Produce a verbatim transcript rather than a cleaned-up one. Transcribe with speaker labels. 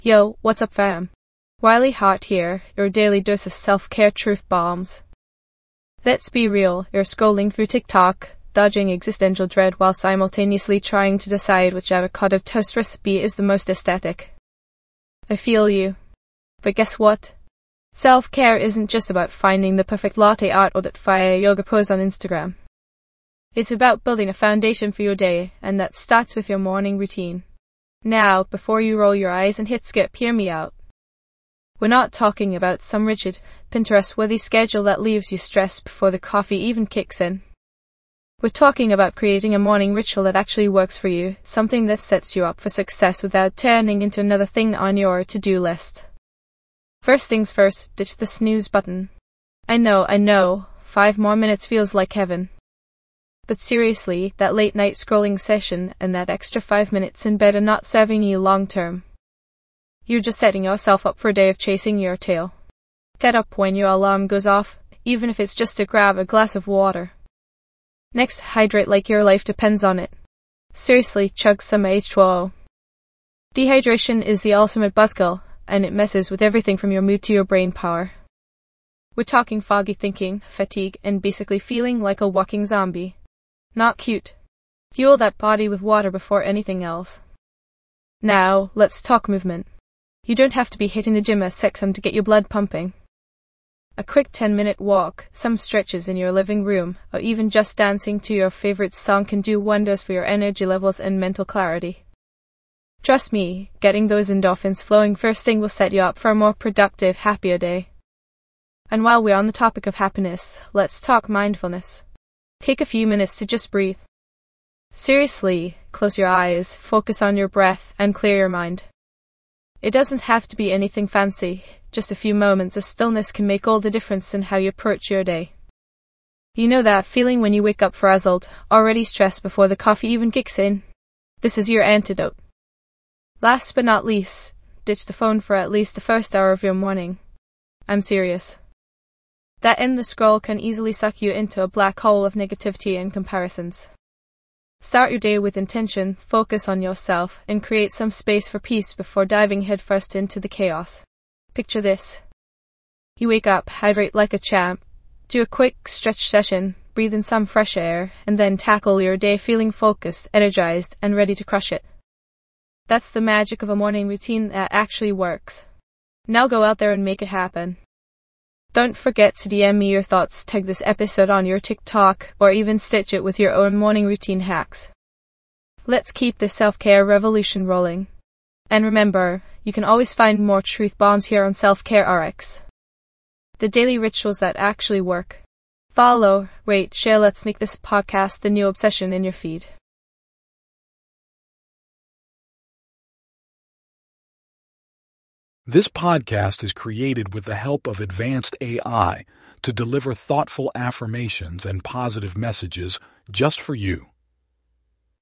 Speaker 1: Yo, what's up fam? Wiley Hot here, your daily dose of self-care truth bombs. Let's be real, you're scrolling through TikTok, dodging existential dread while simultaneously trying to decide which avocado toast recipe is the most aesthetic. I feel you. But guess what? Self-care isn't just about finding the perfect latte art or that fire yoga pose on Instagram. It's about building a foundation for your day, and that starts with your morning routine. Now, before you roll your eyes and hit skip, hear me out. We're not talking about some rigid, Pinterest-worthy schedule that leaves you stressed before the coffee even kicks in. We're talking about creating a morning ritual that actually works for you, something that sets you up for success without turning into another thing on your to-do list. First things first, ditch the snooze button. I know, I know, five more minutes feels like heaven. But seriously, that late night scrolling session and that extra five minutes in bed are not serving you long term. You're just setting yourself up for a day of chasing your tail. Get up when your alarm goes off, even if it's just to grab a glass of water. Next, hydrate like your life depends on it. Seriously, chug some H two O. Dehydration is the ultimate buzzkill, and it messes with everything from your mood to your brain power. We're talking foggy thinking, fatigue, and basically feeling like a walking zombie. Not cute. Fuel that body with water before anything else. Now, let's talk movement. You don't have to be hitting the gym as sexy to get your blood pumping. A quick ten minute walk, some stretches in your living room, or even just dancing to your favorite song can do wonders for your energy levels and mental clarity. Trust me, getting those endorphins flowing first thing will set you up for a more productive, happier day. And while we're on the topic of happiness, let's talk mindfulness. Take a few minutes to just breathe. Seriously, close your eyes, focus on your breath, and clear your mind. It doesn't have to be anything fancy, just a few moments of stillness can make all the difference in how you approach your day. You know that feeling when you wake up frazzled, already stressed before the coffee even kicks in? This is your antidote. Last but not least, ditch the phone for at least the first hour of your morning. I'm serious. That endless scroll can easily suck you into a black hole of negativity and comparisons. Start your day with intention, focus on yourself, and create some space for peace before diving headfirst into the chaos. Picture this. You wake up, hydrate like a champ, do a quick stretch session, breathe in some fresh air, and then tackle your day feeling focused, energized, and ready to crush it. That's the magic of a morning routine that actually works. Now go out there and make it happen. Don't forget to D M me your thoughts, tag this episode on your TikTok, or even stitch it with your own morning routine hacks. Let's keep this self-care revolution rolling. And remember, you can always find more truth bombs here on Self-Care R X. The daily rituals that actually work. Follow, rate, share, let's make this podcast the new obsession in your feed.
Speaker 2: This podcast is created with the help of advanced A I to deliver thoughtful affirmations and positive messages just for you.